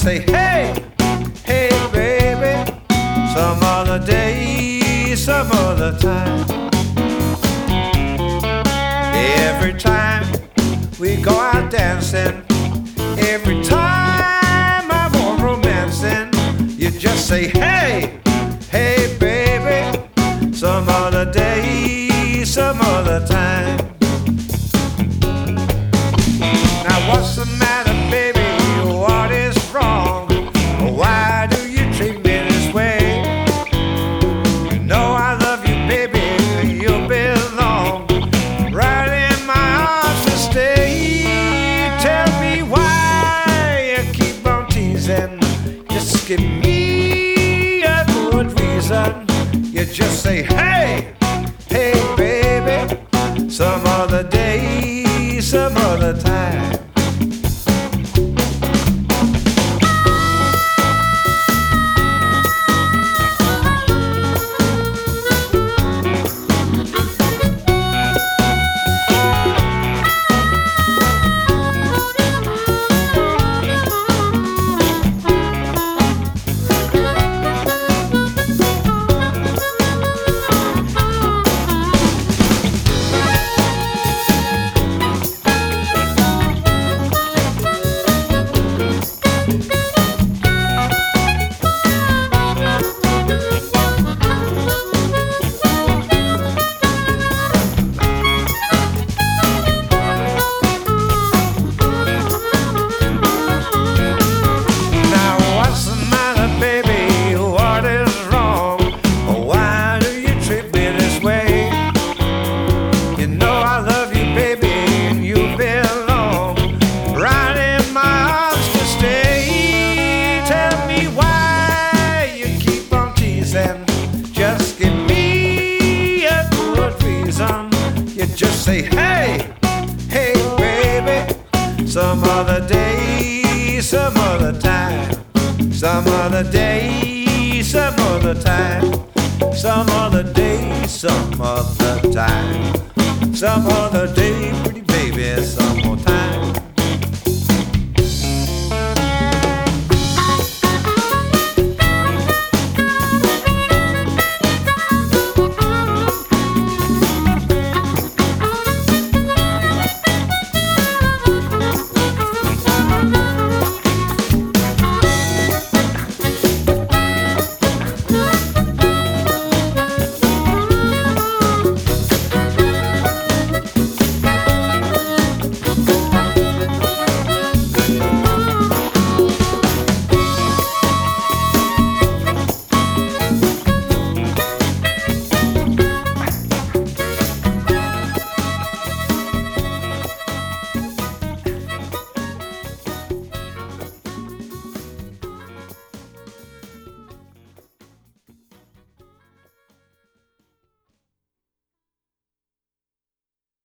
say, hey, hey, baby, some other day, some other time. Every time we go out dancing, every time I'm on romancing, you just say, hey, hey, baby, some other day, some other time. Now what's the matter, baby? What is wrong? Why do you treat me this way? You know I love you, baby, you belong right in my arms to stay. Tell me why you keep on teasing. Just give me a good reason. You just say, hey, hey, baby, some other day, some other time. Just say, hey, hey, baby, some other day, some other time, some other day, some other time, some other day, some other time, some other day, pretty baby.